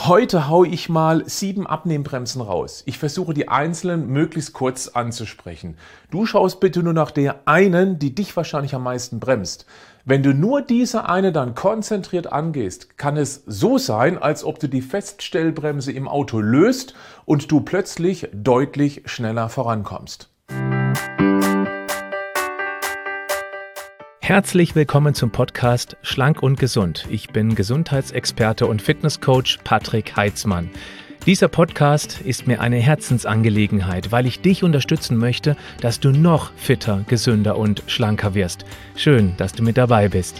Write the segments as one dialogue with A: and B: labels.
A: Heute hau ich mal 7 Abnehmbremsen raus. Ich versuche die einzelnen möglichst kurz anzusprechen. Du schaust bitte nur nach der einen, die dich wahrscheinlich am meisten bremst. Wenn du nur diese eine dann konzentriert angehst, kann es so sein, als ob du die Feststellbremse im Auto löst und du plötzlich deutlich schneller vorankommst.
B: Herzlich willkommen zum Podcast Schlank und Gesund. Ich bin Gesundheitsexperte und Fitnesscoach Patrick Heitzmann. Dieser Podcast ist mir eine Herzensangelegenheit, weil ich dich unterstützen möchte, dass du noch fitter, gesünder und schlanker wirst. Schön, dass du mit dabei bist.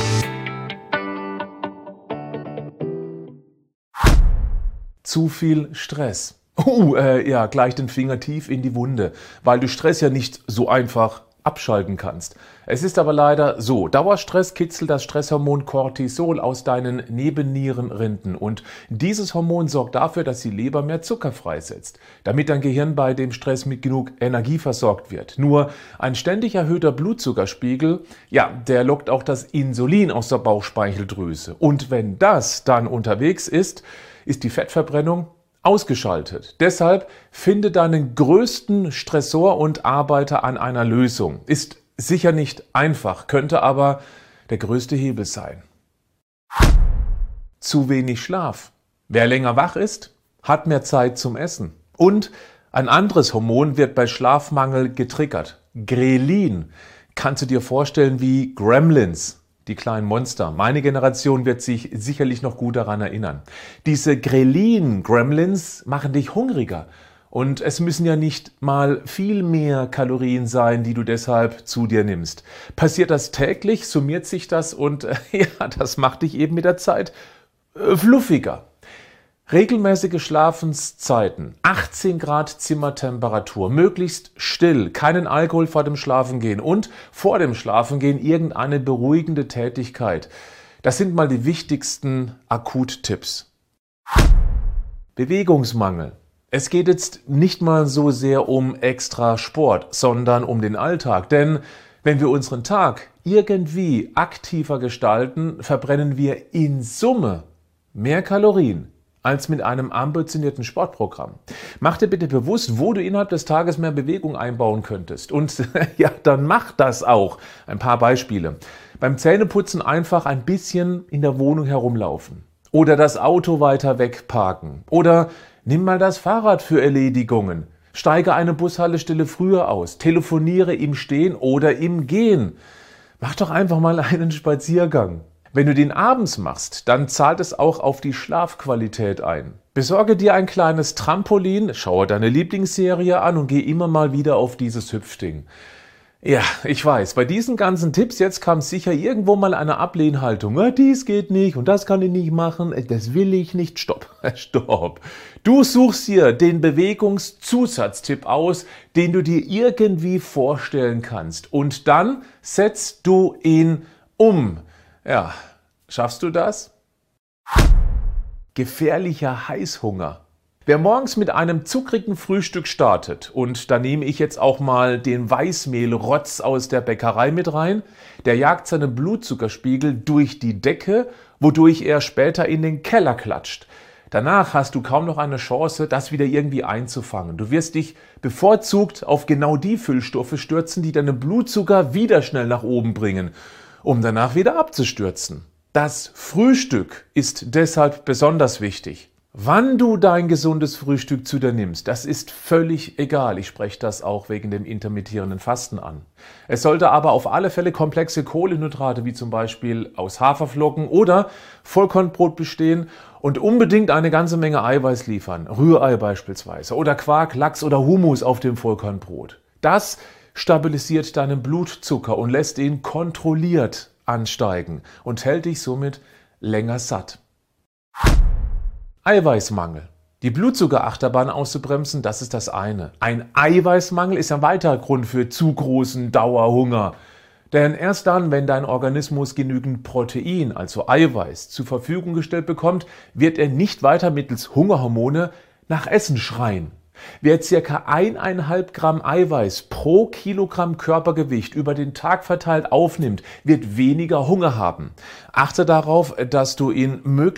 A: Zu viel Stress. Gleich den Finger tief in die Wunde, weil du Stress ja nicht so einfach abschalten kannst. Es ist aber leider so, Dauerstress kitzelt das Stresshormon Cortisol aus deinen Nebennierenrinden und dieses Hormon sorgt dafür, dass die Leber mehr Zucker freisetzt, damit dein Gehirn bei dem Stress mit genug Energie versorgt wird. Nur ein ständig erhöhter Blutzuckerspiegel, der lockt auch das Insulin aus der Bauchspeicheldrüse. Und wenn das dann unterwegs ist, ist die Fettverbrennung ausgeschaltet. Deshalb finde deinen größten Stressor und arbeite an einer Lösung. Ist sicher nicht einfach, könnte aber der größte Hebel sein. Zu wenig Schlaf. Wer länger wach ist, hat mehr Zeit zum Essen. Und ein anderes Hormon wird bei Schlafmangel getriggert. Grelin. Kannst du dir vorstellen wie Gremlins? Die kleinen Monster. Meine Generation wird sich sicherlich noch gut daran erinnern. Diese Gremlins machen dich hungriger. Und es müssen ja nicht mal viel mehr Kalorien sein, die du deshalb zu dir nimmst. Passiert das täglich, summiert sich das und das macht dich eben mit der Zeit fluffiger. Regelmäßige Schlafenszeiten, 18 Grad Zimmertemperatur, möglichst still, keinen Alkohol vor dem Schlafengehen und vor dem Schlafengehen irgendeine beruhigende Tätigkeit. Das sind mal die wichtigsten Akuttipps. Bewegungsmangel. Es geht jetzt nicht mal so sehr um extra Sport, sondern um den Alltag. Denn wenn wir unseren Tag irgendwie aktiver gestalten, verbrennen wir in Summe mehr Kalorien als mit einem ambitionierten Sportprogramm. Mach dir bitte bewusst, wo du innerhalb des Tages mehr Bewegung einbauen könntest. Und dann mach das auch. Ein paar Beispiele. Beim Zähneputzen einfach ein bisschen in der Wohnung herumlaufen. Oder das Auto weiter wegparken. Oder nimm mal das Fahrrad für Erledigungen. Steige eine Bushaltestelle früher aus. Telefoniere im Stehen oder im Gehen. Mach doch einfach mal einen Spaziergang. Wenn du den abends machst, dann zahlt es auch auf die Schlafqualität ein. Besorge dir ein kleines Trampolin, schaue deine Lieblingsserie an und geh immer mal wieder auf dieses Hüpfding. Ja, ich weiß, bei diesen ganzen Tipps jetzt kam sicher irgendwo mal eine Ablehnhaltung. Dies geht nicht und das kann ich nicht machen, das will ich nicht. Stopp. Du suchst dir den Bewegungszusatztipp aus, den du dir irgendwie vorstellen kannst. Und dann setzt du ihn um. Ja, schaffst du das? Gefährlicher Heißhunger. Wer morgens mit einem zuckrigen Frühstück startet, und da nehme ich jetzt auch mal den Weißmehlrotz aus der Bäckerei mit rein, der jagt seinen Blutzuckerspiegel durch die Decke, wodurch er später in den Keller klatscht. Danach hast du kaum noch eine Chance, das wieder irgendwie einzufangen. Du wirst dich bevorzugt auf genau die Füllstoffe stürzen, die deinen Blutzucker wieder schnell nach oben bringen, um danach wieder abzustürzen. Das Frühstück ist deshalb besonders wichtig. Wann du dein gesundes Frühstück zu dir nimmst, das ist völlig egal. Ich spreche das auch wegen dem intermittierenden Fasten an. Es sollte aber auf alle Fälle komplexe Kohlenhydrate wie zum Beispiel aus Haferflocken oder Vollkornbrot bestehen und unbedingt eine ganze Menge Eiweiß liefern. Rührei beispielsweise oder Quark, Lachs oder Hummus auf dem Vollkornbrot. Das stabilisiert deinen Blutzucker und lässt ihn kontrolliert ansteigen und hält dich somit länger satt. Eiweißmangel. Die Blutzuckerachterbahn auszubremsen, das ist das eine. Ein Eiweißmangel ist ein weiterer Grund für zu großen Dauerhunger. Denn erst dann, wenn dein Organismus genügend Protein, also Eiweiß, zur Verfügung gestellt bekommt, wird er nicht weiter mittels Hungerhormone nach Essen schreien. Wer ca. 1,5 Gramm Eiweiß pro Kilogramm Körpergewicht über den Tag verteilt aufnimmt, wird weniger Hunger haben. Achte darauf, dass du ihn möglichst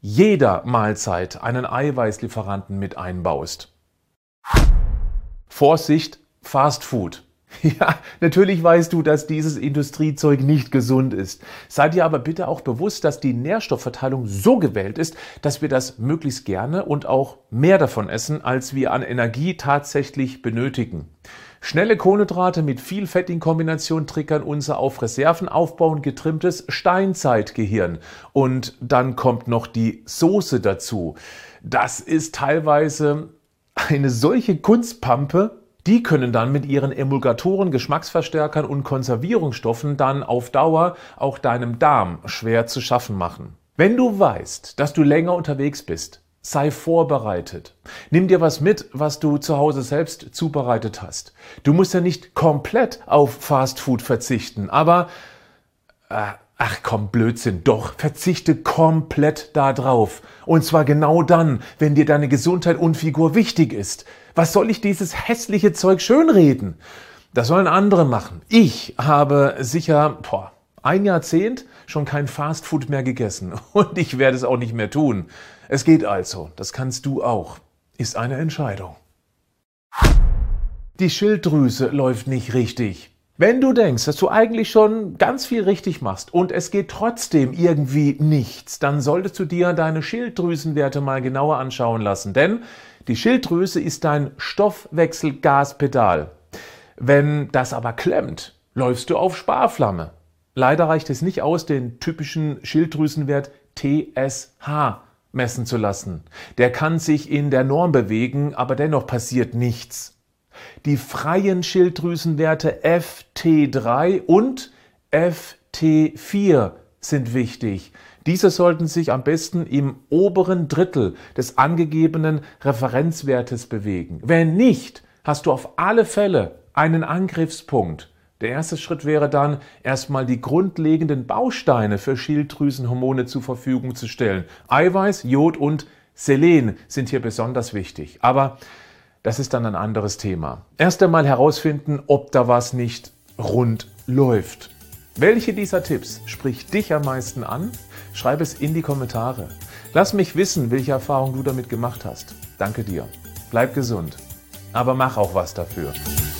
A: jeder Mahlzeit einen Eiweißlieferanten mit einbaust. Vorsicht, Fast Food. Ja, natürlich weißt du, dass dieses Industriezeug nicht gesund ist. Sei dir aber bitte auch bewusst, dass die Nährstoffverteilung so gewählt ist, dass wir das möglichst gerne und auch mehr davon essen, als wir an Energie tatsächlich benötigen. Schnelle Kohlenhydrate mit viel Fett in Kombination triggern unser auf Reserven aufbauend getrimmtes Steinzeitgehirn. Und dann kommt noch die Soße dazu. Das ist teilweise eine solche Kunstpampe. Die können dann mit ihren Emulgatoren, Geschmacksverstärkern und Konservierungsstoffen dann auf Dauer auch deinem Darm schwer zu schaffen machen. Wenn du weißt, dass du länger unterwegs bist, sei vorbereitet. Nimm dir was mit, was du zu Hause selbst zubereitet hast. Du musst ja nicht komplett auf Fastfood verzichten, aber ach komm, Blödsinn, doch, verzichte komplett da drauf. Und zwar genau dann, wenn dir deine Gesundheit und Figur wichtig ist. Was soll ich dieses hässliche Zeug schönreden? Das sollen andere machen. Ich habe sicher ein Jahrzehnt schon kein Fastfood mehr gegessen und ich werde es auch nicht mehr tun. Es geht also, das kannst du auch. Ist eine Entscheidung. Die Schilddrüse läuft nicht richtig. Wenn du denkst, dass du eigentlich schon ganz viel richtig machst und es geht trotzdem irgendwie nichts, dann solltest du dir deine Schilddrüsenwerte mal genauer anschauen lassen, denn die Schilddrüse ist dein Stoffwechselgaspedal. Wenn das aber klemmt, läufst du auf Sparflamme. Leider reicht es nicht aus, den typischen Schilddrüsenwert TSH messen zu lassen. Der kann sich in der Norm bewegen, aber dennoch passiert nichts. Die freien Schilddrüsenwerte FT3 und FT4 sind wichtig. Diese sollten sich am besten im oberen Drittel des angegebenen Referenzwertes bewegen. Wenn nicht, hast du auf alle Fälle einen Angriffspunkt. Der erste Schritt wäre dann, erstmal die grundlegenden Bausteine für Schilddrüsenhormone zur Verfügung zu stellen. Eiweiß, Jod und Selen sind hier besonders wichtig. Aber das ist dann ein anderes Thema. Erst einmal herausfinden, ob da was nicht rund läuft. Welche dieser Tipps spricht dich am meisten an? Schreib es in die Kommentare. Lass mich wissen, welche Erfahrungen du damit gemacht hast. Danke dir. Bleib gesund. Aber mach auch was dafür.